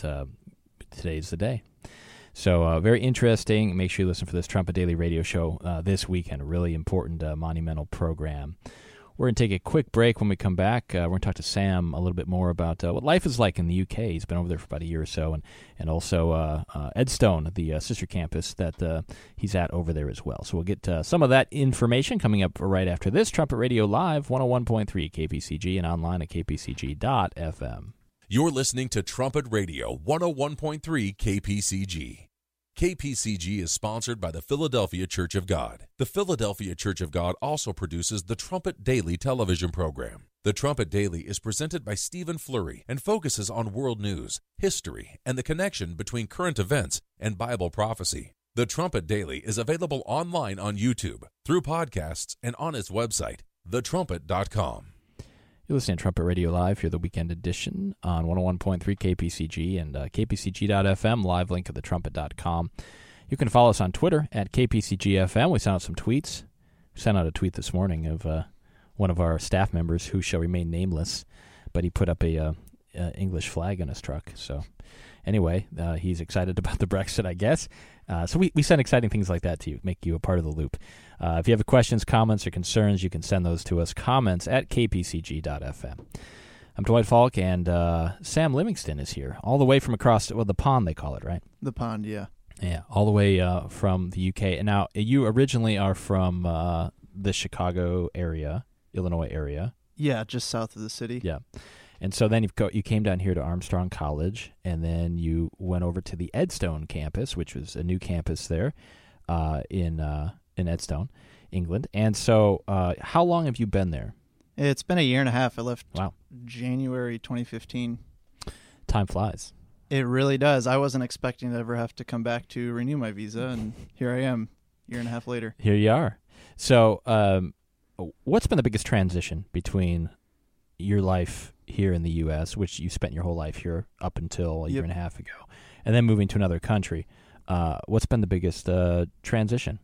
today's the day. So very interesting. Make sure you listen for this Trumpet Daily Radio Show this weekend. A really important, monumental program. We're going to take a quick break. When we come back, we're going to talk to Sam a little bit more about what life is like in the UK. He's been over there for about a year or so, and also Edstone, the sister campus that he's at over there as well. So we'll get some of that information coming up right after this. Trumpet Radio Live, 101.3 KPCG, and online at kpcg.fm. You're listening to Trumpet Radio 101.3 KPCG. KPCG is sponsored by the Philadelphia Church of God. The Philadelphia Church of God also produces the Trumpet Daily television program. The Trumpet Daily is presented by Stephen Fleury and focuses on world news, history, and the connection between current events and Bible prophecy. The Trumpet Daily is available online on YouTube, through podcasts, and on its website, thetrumpet.com. You're listening to Trumpet Radio Live here, the weekend edition on 101.3 KPCG and kpcg.fm, live link at thetrumpet.com. You can follow us on Twitter at KPCGFM. We sent out some tweets. We sent out a tweet this morning of one of our staff members who shall remain nameless, but he put up a English flag on his truck. So anyway, he's excited about the Brexit, I guess. So we send exciting things like that to you, make you a part of the loop. If you have questions, comments, or concerns, you can send those to us, comments@kpcg.fm. I'm Dwight Falk, and Sam Livingston is here, all the way from across, the pond they call it, right? The pond, yeah. Yeah, all the way from the UK. And now, you originally are from the Chicago area, Illinois area. Yeah, just south of the city. Yeah. And so then you came down here to Armstrong College, and then you went over to the Edstone campus, which was a new campus there in Edstone, England. And so how long have you been there? It's been a year and a half. I left Wow. January 2015. Time flies. It really does. I wasn't expecting to ever have to come back to renew my visa, and here I am, a year and a half later. Here you are. So what's been the biggest transition between your life here in the U.S., which you spent your whole life here up until a year and a half ago, and then moving to another country? What's been the biggest transition?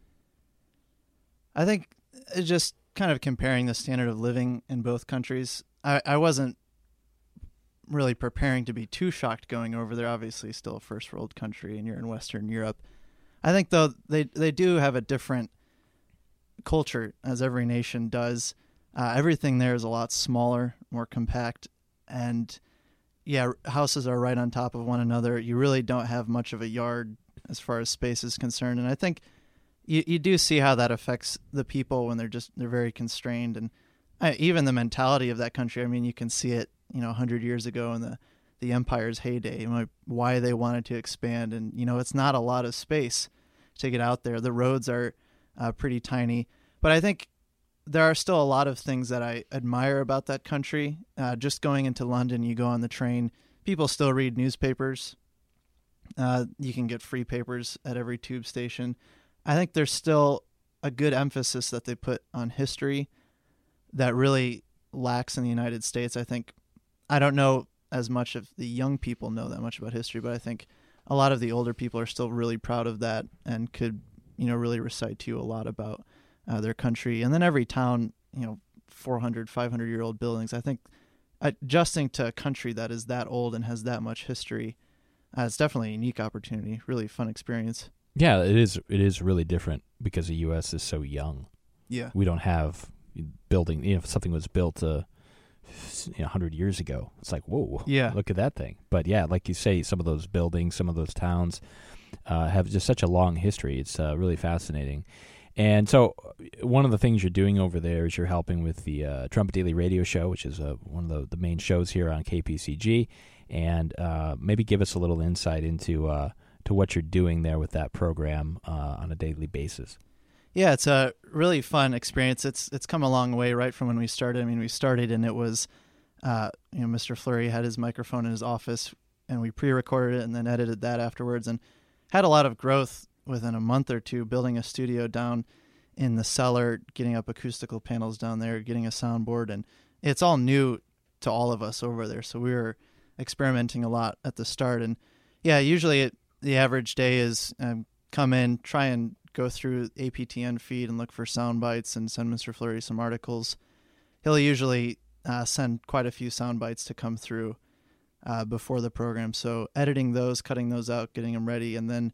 I think it's just kind of comparing the standard of living in both countries. I wasn't really preparing to be too shocked going over there. Obviously, still a first world country, and you're in Western Europe. I think, though, they do have a different culture, as every nation does. Everything there is a lot smaller, more compact, and yeah, houses are right on top of one another. You really don't have much of a yard as far as space is concerned, and I think you do see how that affects the people when they're very constrained, and even the mentality of that country. I mean, you can see it, 100 years ago in the empire's heyday, why they wanted to expand, and it's not a lot of space to get out there. The roads are pretty tiny, but I think there are still a lot of things that I admire about that country. Just going into London, you go on the train, people still read newspapers. You can get free papers at every tube station. I think there's still a good emphasis that they put on history that really lacks in the United States. I don't know as much of the young people know that much about history, but I think a lot of the older people are still really proud of that and could, really recite to you a lot about their country. And then every town, 400, 500-year-old buildings. I think adjusting to a country that is that old and has that much history, it's definitely a unique opportunity, really fun experience. Yeah, it is. It is really different because the U.S. is so young. Yeah. We don't have building. If something was built 100 years ago, it's like, whoa, yeah, look at that thing. But yeah, like you say, some of those buildings, some of those towns have just such a long history. It's really fascinating. And so one of the things you're doing over there is you're helping with the Trumpet Daily Radio Show, which is one of the main shows here on KPCG, and maybe give us a little insight into to what you're doing there with that program on a daily basis. Yeah, it's a really fun experience. It's come a long way right from when we started. I mean, we started and it was, Mr. Fleury had his microphone in his office, and we pre-recorded it and then edited that afterwards, and had a lot of growth within a month or two, building a studio down in the cellar, getting up acoustical panels down there, getting a soundboard, and it's all new to all of us over there. So we were experimenting a lot at the start, and yeah, usually the average day is come in, try and go through APTN feed and look for sound bites and send Mr. Fleury some articles. He'll usually send quite a few sound bites to come through before the program. So editing those, cutting those out, getting them ready, and then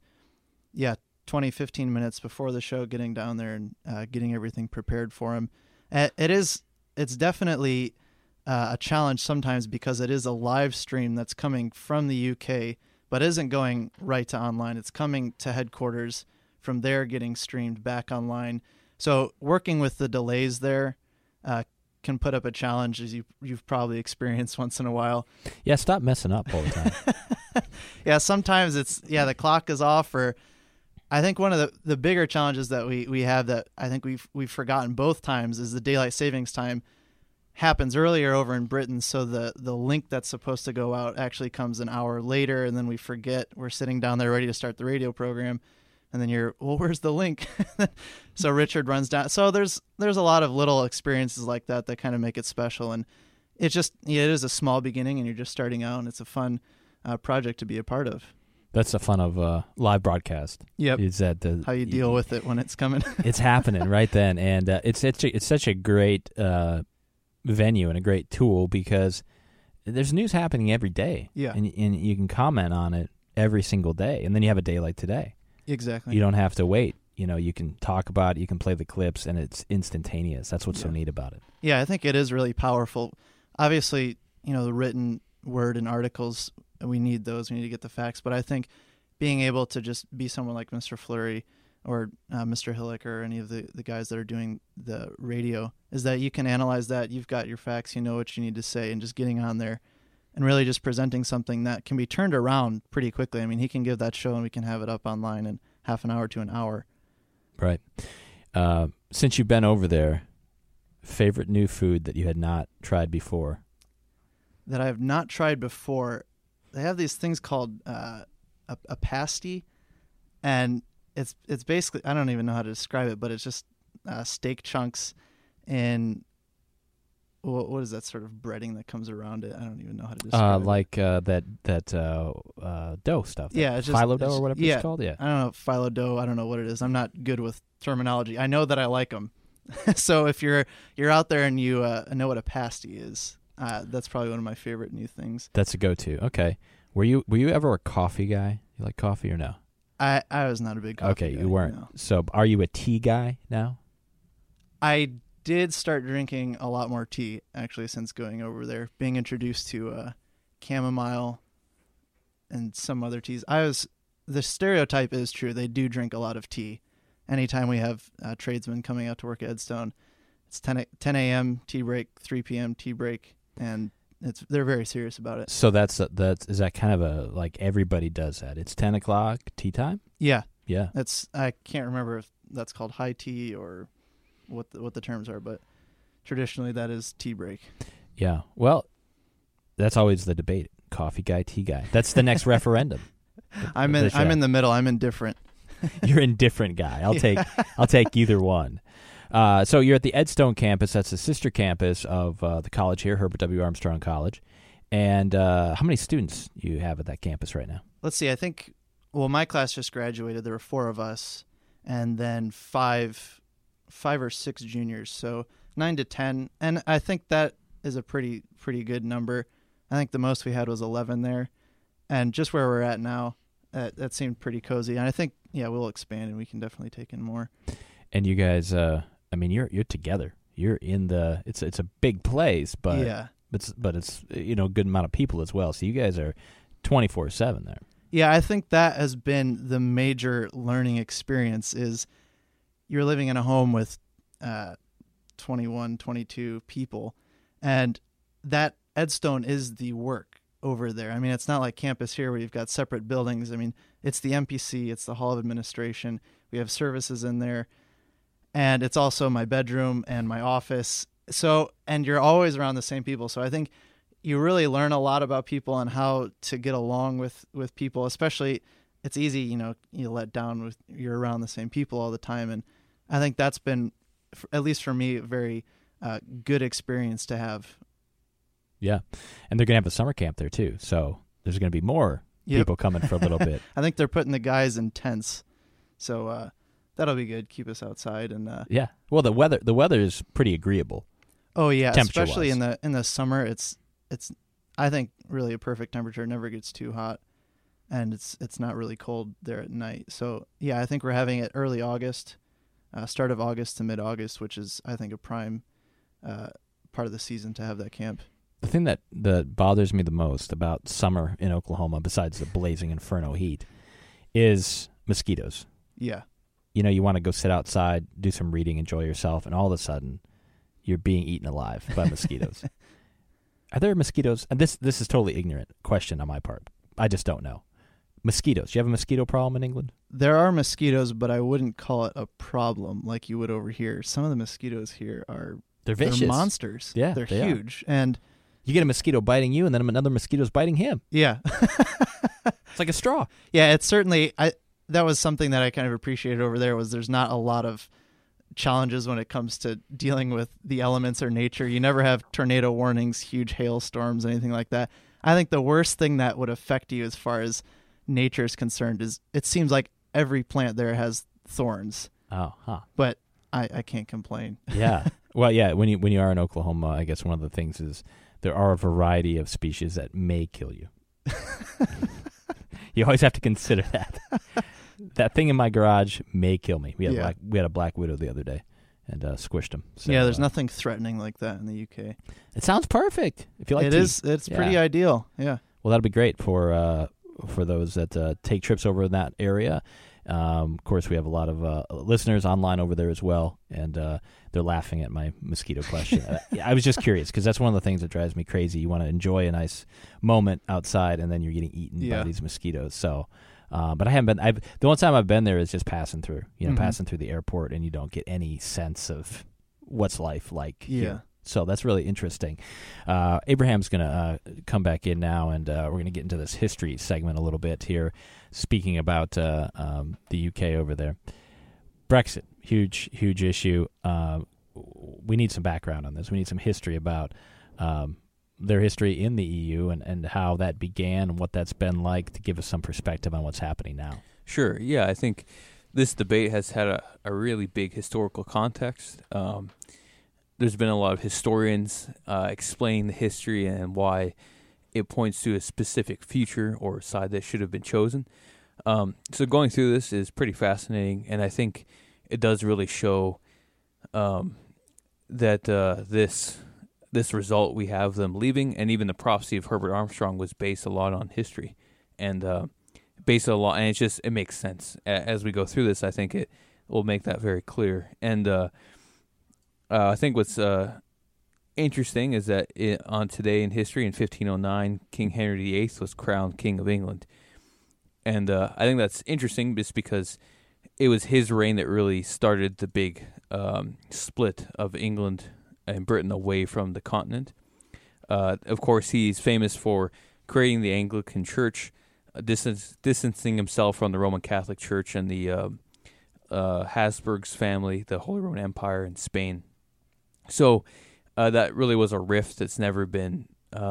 15 minutes before the show, getting down there and getting everything prepared for him. It's definitely a challenge sometimes because it is a live stream that's coming from the UK, but isn't going right to online. It's coming to headquarters, from there getting streamed back online. So working with the delays there can put up a challenge, as you've probably experienced once in a while. Yeah, stop messing up all the time. Yeah, sometimes it's, the clock is off, or I think one of the bigger challenges that we have that I think we've forgotten both times is the daylight savings time happens earlier over in Britain, so the link that's supposed to go out actually comes an hour later, and then we forget. We're sitting down there ready to start the radio program, and then where's the link? So Richard runs down. So there's a lot of little experiences like that kind of make it special, and it is a small beginning, and you're just starting out, and it's a fun project to be a part of. That's the fun of live broadcast. Yep. Is that How you deal with it when it's coming. it's happening right then, and it's such a great venue and a great tool because there's news happening every day. Yeah. and you can comment on it every single day, and then you have a day like today. Exactly. You don't have to wait. You can talk about it, you can play the clips, and it's instantaneous. That's what's so neat about it. Yeah, I think it is really powerful. Obviously, the written word and articles, we need those. We need to get the facts. But I think being able to just be someone like Mr. Fleury or Mr. Hillick or any of the guys that are doing the radio is that you can analyze that. You've got your facts. You know what you need to say, and just getting on there and really just presenting something that can be turned around pretty quickly. I mean, he can give that show and we can have it up online in half an hour to an hour. Right. Since you've been over there, favorite new food that you had not tried before? That I have not tried before. They have these things called a pasty, and it's basically, I don't even know how to describe it, but it's just steak chunks in what is that sort of breading that comes around it? I don't even know how to describe it. Like that dough stuff. Yeah, it's just phyllo dough or whatever it's called. Yeah, I don't know, phyllo dough. I don't know what it is. I'm not good with terminology. I know that I like them. So if you're out there and you know what a pasty is, that's probably one of my favorite new things. That's a go-to. Okay, were you ever a coffee guy? You like coffee or no? I was not a big coffee guy. Okay, you weren't. No. So are you a tea guy now? I did start drinking a lot more tea, actually, since going over there, being introduced to chamomile and some other teas. The stereotype is true. They do drink a lot of tea. Anytime we have tradesmen coming out to work at Edstone, it's 10 a.m. tea break, 3 p.m. tea break, and they're very serious about it. So is that kind of a, like, everybody does that? It's 10 o'clock tea time? Yeah. Yeah. I can't remember if that's called high tea or what the terms are, but traditionally that is tea break. Yeah. Well, that's always the debate. Coffee guy, tea guy. That's the next referendum. I'm in the middle. I'm indifferent. You're indifferent guy. I'll take either one. So you're at the Edstone campus. That's the sister campus of the college here, Herbert W. Armstrong College. And how many students do you have at that campus right now? Let's see. I think, my class just graduated. There were 4 of us, and then five or 6 juniors. So 9 to 10. And I think that is a pretty good number. I think the most we had was 11 there. And just where we're at now, that seemed pretty cozy. And I think, we'll expand and we can definitely take in more. And you guys, you're together. You're in it's a big place, but yeah. it's a good amount of people as well. So you guys are 24/7 there. Yeah, I think that has been the major learning experience is you're living in a home with 21, 22 people, and that Edstone is the work over there. I mean, it's not like campus here where you've got separate buildings. I mean, it's the MPC, it's the Hall of Administration. We have services in there, and it's also my bedroom and my office. So, and you're always around the same people. So I think you really learn a lot about people and how to get along with people, especially it's easy, you let down with you're around the same people all the time. And I think that's been, at least for me, a very good experience to have. Yeah. And they're going to have a summer camp there too. So there's going to be more people coming for a little bit. I think they're putting the guys in tents. So that'll be good. Keep us outside. And yeah. Well, the weather is pretty agreeable. Oh yeah. Especially in the summer. It's I think really a perfect temperature. It never gets too hot. And it's not really cold there at night. So yeah, I think we're having it early August, start of August to mid-August, which is I think a prime part of the season to have that camp. The thing that bothers me the most about summer in Oklahoma, besides the blazing inferno heat, is mosquitoes. Yeah. You want to go sit outside, do some reading, enjoy yourself, and all of a sudden you're being eaten alive by mosquitoes. Are there mosquitoes? And this is totally ignorant question on my part. I just don't know. Mosquitoes. Do you have a mosquito problem in England? There are mosquitoes, but I wouldn't call it a problem like you would over here. Some of the mosquitoes here they're vicious. They're monsters. Yeah, they're they huge. And you get a mosquito biting you, and then another mosquito's biting him. Yeah. It's like a straw. Yeah, it's certainly that was something that I kind of appreciated over there was there's not a lot of challenges when it comes to dealing with the elements or nature. You never have tornado warnings, huge hailstorms, anything like that. I think the worst thing that would affect you as far as nature is concerned, is it seems like every plant there has thorns. Oh, huh. But I can't complain. Yeah. Well, yeah. When you are in Oklahoma, I guess one of the things is there are a variety of species that may kill you. You always have to consider that. That thing in my garage may kill me. We had a black widow the other day, and squished him. So, yeah, there's nothing threatening like that in the UK. It sounds perfect. If you like, It's pretty ideal. Yeah. Well, that'll be great for those that take trips over in that area. Of course, we have a lot of listeners online over there as well, and they're laughing at my mosquito question. I was just curious because that's one of the things that drives me crazy. You want to enjoy a nice moment outside, and then you're getting eaten by these mosquitoes. So, but I haven't been. The only time I've been there is just passing through. Passing through the airport, and you don't get any sense of what's life like here. So that's really interesting. Abraham's going to come back in now, and we're going to get into this history segment a little bit here, speaking about the UK over there. Brexit, huge issue. We need some background on this. We need some history about their history in the EU and how that began and what that's been like, to give us some perspective on what's happening now. Sure. Yeah, I think this debate has had a really big historical context. There's been a lot of historians explaining the history and why it points to a specific future or side that should have been chosen. So going through this is pretty fascinating, and I think it does really show that this result we have them leaving, and even the prophecy of Herbert Armstrong was based a lot on history, and based a lot, and it makes sense as we go through this. I think it will make that very clear, and I think what's interesting is that on today in history, in 1509, King Henry VIII was crowned King of England. And I think that's interesting just because it was his reign that really started the big split of England and Britain away from the continent. Of course, he's famous for creating the Anglican Church, distancing himself from the Roman Catholic Church and the Habsburgs family, the Holy Roman Empire in Spain. So that really was a rift that's never been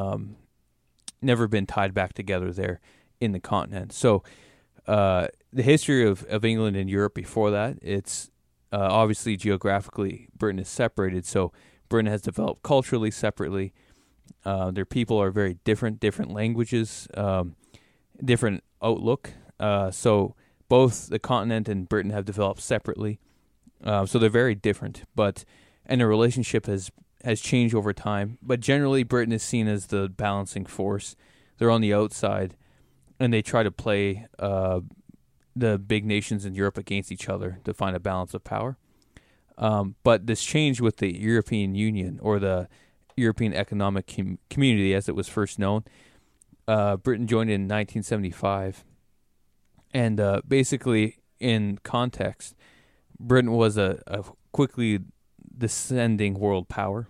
tied back together there in the continent. So the history of England and Europe before that, it's obviously geographically Britain is separated. So Britain has developed culturally separately. Their people are very different languages, different outlook. So both the continent and Britain have developed separately. So they're very different, and the relationship has changed over time. But generally, Britain is seen as the balancing force. They're on the outside, and they try to play the big nations in Europe against each other to find a balance of power. But this change with the European Union, or the European Economic Community as it was first known, Britain joined in 1975. And basically, in context, Britain was a quickly descending world power.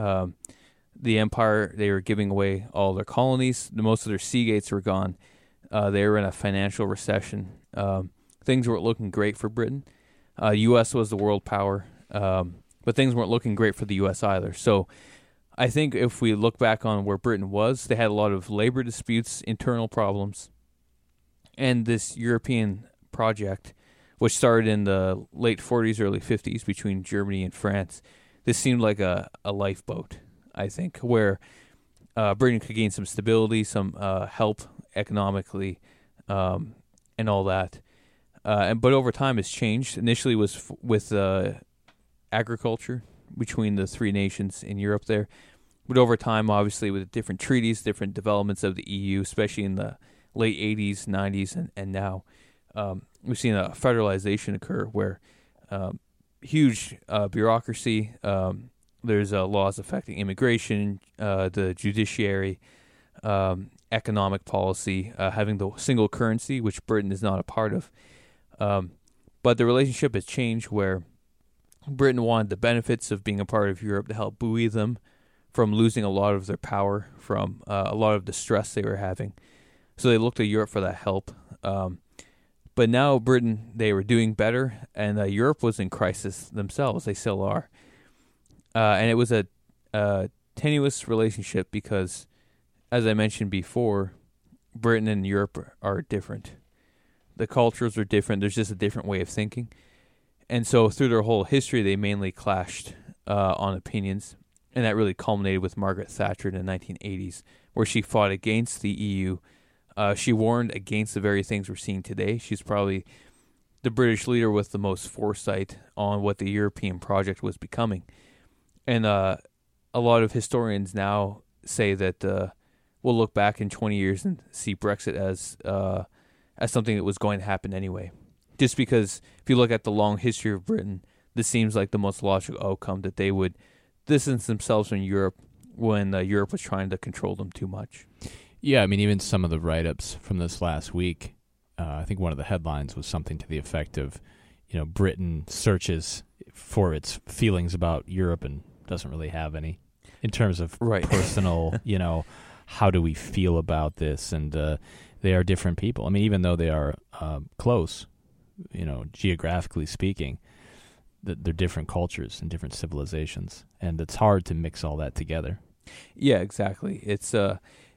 The empire, they were giving away all their colonies. Most of their sea gates were gone. They were in a financial recession. Things weren't looking great for Britain. U.S. was the world power, but things weren't looking great for the U.S. either. So I think if we look back on where Britain was, they had a lot of labor disputes, internal problems, and this European project, which started in the late 40s, early 50s between Germany and France. This seemed like a lifeboat, I think, where Britain could gain some stability, some help economically, and all that. But over time, it's changed. Initially, it was with agriculture between the three nations in Europe there. But over time, obviously, with different treaties, different developments of the EU, especially in the late 80s, 90s, and now, we've seen a federalization occur where huge bureaucracy, there's laws affecting immigration, the judiciary, economic policy, having the single currency, which Britain is not a part of. But the relationship has changed where Britain wanted the benefits of being a part of Europe to help buoy them from losing a lot of their power, from a lot of the stress they were having. So they looked to Europe for that help. But now Britain, they were doing better, and Europe was in crisis themselves. They still are. And it was a tenuous relationship because, as I mentioned before, Britain and Europe are different. The cultures are different. There's just a different way of thinking. And so through their whole history, they mainly clashed on opinions. And that really culminated with Margaret Thatcher in the 1980s, where she fought against the EU. She warned against the very things we're seeing today. She's probably the British leader with the most foresight on what the European project was becoming. And a lot of historians now say that we'll look back in 20 years and see Brexit as something that was going to happen anyway. Just because if you look at the long history of Britain, this seems like the most logical outcome, that they would distance themselves from Europe when Europe was trying to control them too much. Yeah, I mean, even some of the write-ups from this last week, I think one of the headlines was something to the effect of, Britain searches for its feelings about Europe and doesn't really have any in terms of personal, how do we feel about this? And they are different people. I mean, even though they are close, geographically speaking, they're different cultures and different civilizations, and it's hard to mix all that together. Yeah, exactly. It's the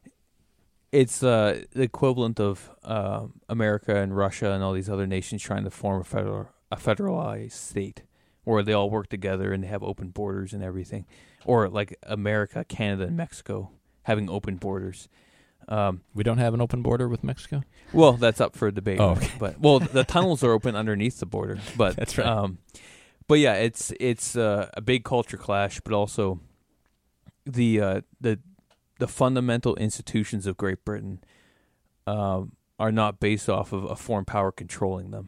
equivalent of America and Russia and all these other nations trying to form a federalized state where they all work together and they have open borders and everything, or like America, Canada, and Mexico having open borders. We don't have an open border with Mexico? Well, that's up for debate. Oh, okay. But the tunnels are open underneath the border. But that's right. But yeah, it's a big culture clash, but also the fundamental institutions of Great Britain are not based off of a foreign power controlling them.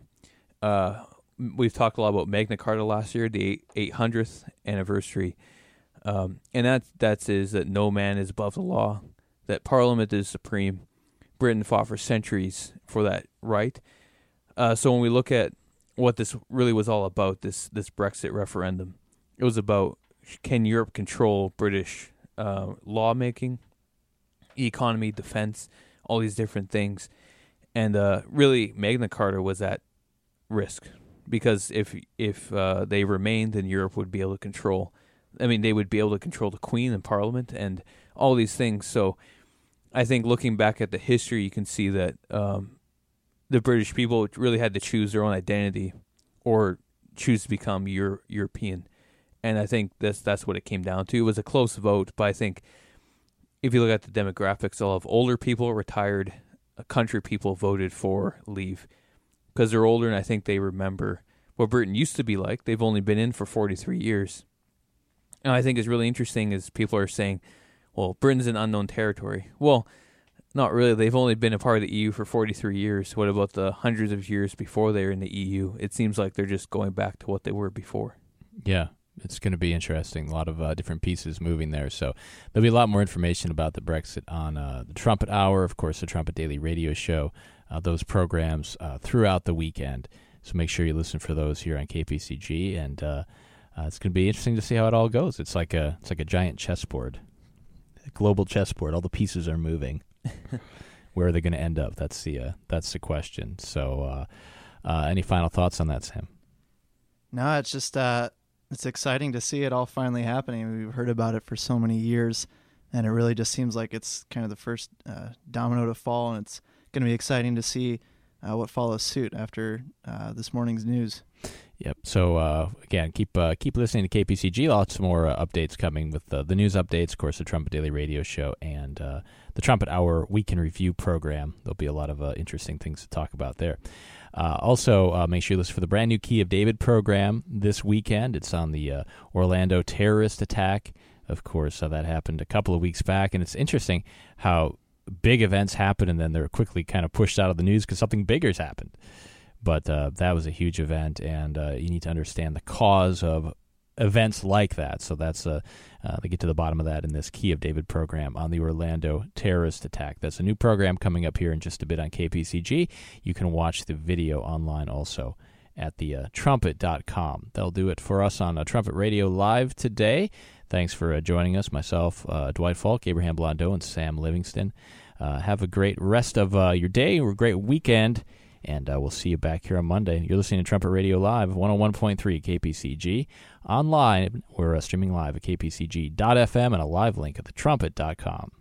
We've talked a lot about Magna Carta last year, the 800th anniversary, and that is that no man is above the law, that Parliament is supreme. Britain fought for centuries for that right. So when we look at what this really was all about, this Brexit referendum, it was about, can Europe control British lawmaking, economy, defense, all these different things. And really, Magna Carta was at risk, because if they remained, then Europe would be able to control. They would be able to control the Queen and Parliament and all these things. So I think looking back at the history, you can see that the British people really had to choose their own identity or choose to become European. And I think that's what it came down to. It was a close vote, but I think if you look at the demographics, a lot of older people, retired country people voted for leave because they're older, and I think they remember what Britain used to be like. They've only been in for 43 years. And I think is really interesting is people are saying, well, Britain's an unknown territory. Well, not really. They've only been a part of the EU for 43 years. What about the hundreds of years before they were in the EU? It seems like they're just going back to what they were before. Yeah, it's going to be interesting. A lot of different pieces moving there. So there'll be a lot more information about the Brexit on the Trumpet Hour, of course, the Trumpet Daily Radio Show, those programs throughout the weekend. So make sure you listen for those here on KPCG, and it's going to be interesting to see how it all goes. It's like a giant chessboard, a global chessboard. All the pieces are moving. Where are they going to end up? That's the question. So, any final thoughts on that, Sam? No, it's just it's exciting to see it all finally happening. We've heard about it for so many years, and it really just seems like it's kind of the first domino to fall, and it's going to be exciting to see what follows suit after this morning's news. Yep. So, again, keep listening to KPCG. Lots more updates coming with the news updates, of course, the Trumpet Daily Radio Show, and the Trumpet Hour Week in Review program. There'll be a lot of interesting things to talk about there. Also, make sure you listen for the brand new Key of David program this weekend. It's on the Orlando terrorist attack. Of course, that happened a couple of weeks back, and it's interesting how big events happen and then they're quickly kind of pushed out of the news because something bigger's happened. But that was a huge event, and you need to understand the cause of events like that. So that's they get to the bottom of that in this Key of David program on the Orlando terrorist attack. That's a new program coming up here in just a bit on KPCG. You can watch the video online also at the trumpet.com. That'll do it for us on Trumpet Radio Live today. Thanks for joining us, myself, Dwight Falk, Abraham Blondeau, and Sam Livingston. Have a great rest of your day or a great weekend. And we'll see you back here on Monday. You're listening to Trumpet Radio Live, 101.3 KPCG. Online, we're streaming live at kpcg.fm and a live link at thetrumpet.com.